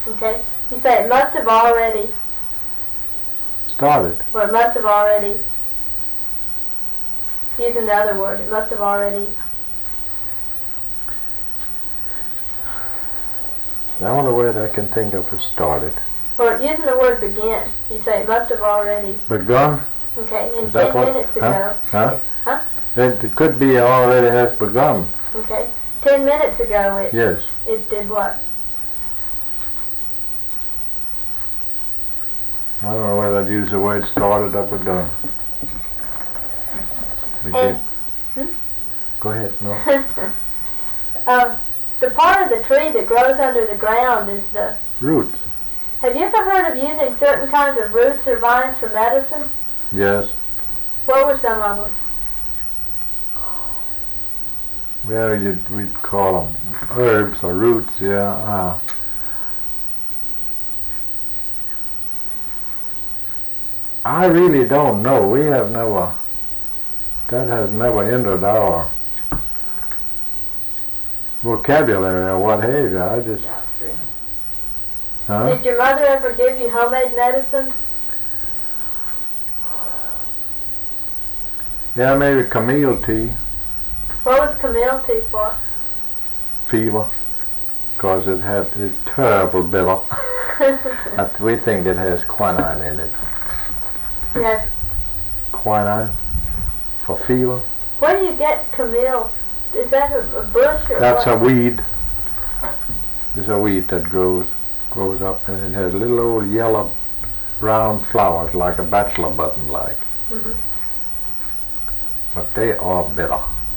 Okay? You say it must have already started. or it must have already, using the other word, it must have already. The only word I can think of is started. Or using the word begin. You say it must have already. Begun? Okay, and Is that 10 what? minutes ago. Huh? Huh? It could be already has begun. Okay. 10 minutes ago Yes. it did what? I don't know whether I'd use the word started or begun. Begin. Go ahead. No. The part of the tree that grows under the ground is the Roots. Have you ever heard of using certain kinds of roots or vines for medicine? Yes. What were some of them? Well, we'd call them herbs or roots, yeah. I really don't know. We have never, that has never entered our vocabulary or what have you. I just, huh? Did your mother ever give you homemade medicine? Yeah, maybe Camille tea, What was Camille tea for? fever, because it had a terrible bitter. We think it has quinine in it. Yes. Quinine for fever. Where do you get Camille? Is that a bush or That's what? a weed. It's a weed that grows up, and it has little old yellow round flowers like a bachelor button like. Mm-hmm. But they are bitter.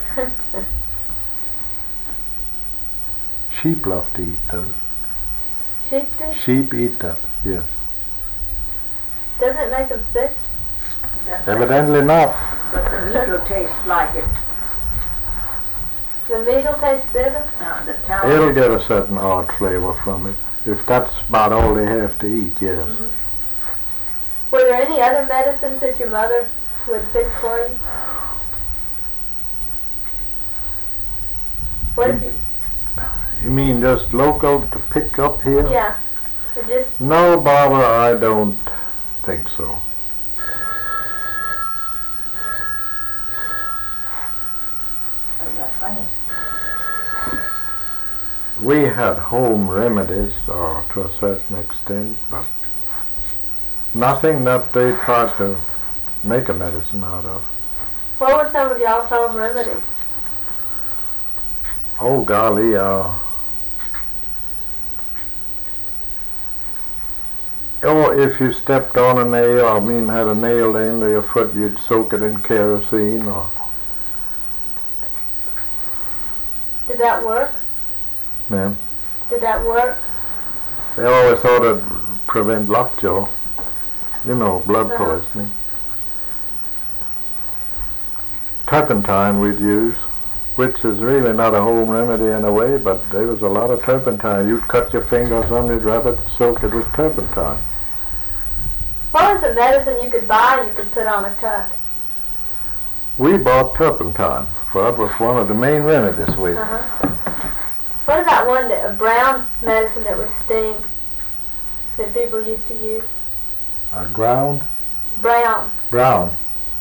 Sheep love to eat those. Sheep do? Sheep eat that, yes. Doesn't it make them sick? Evidently not. But the meat will taste like it. The meat will taste bitter? The tallow. It'll get a certain odd flavor from it. If that's about all they have to eat, yes. Mm-hmm. Were there any other medicines that your mother would fix for you? What if you... You mean just local to pick up here? Yeah. It just... No, Barbara, I don't think so. What about honey? We had home remedies, or to a certain extent, but nothing that they tried to make a medicine out of. What were some of y'all's home remedies? Oh golly, if you stepped on a nail, had a nail into your foot, you'd soak it in kerosene, or... Did that work? Ma'am? Did that work? They always thought it'd prevent lockjaw. You know, blood Uh-huh. poisoning. Turpentine we'd use, which is really not a home remedy in a way, but there was a lot of turpentine. You'd cut your fingers on it, wrap it, soak it with turpentine. What was the medicine you could buy you could put on a cut? We bought turpentine, for that was one of the main remedies we... Uh-huh. What about a brown medicine that would sting that people used to use? Ground? Brown. Brown.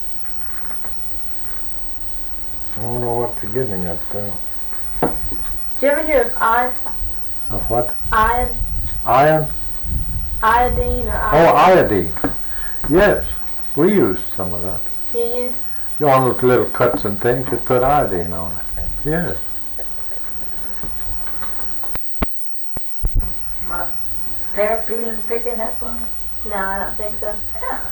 I don't know what you're getting at there. Did you ever hear of Of what? iodine Iron? or Oh, iodine. Yes, we used some of that. You use? You want little cuts and things, you put iodine on it. Yes. My pear peeling picking up on it. No, I don't think so.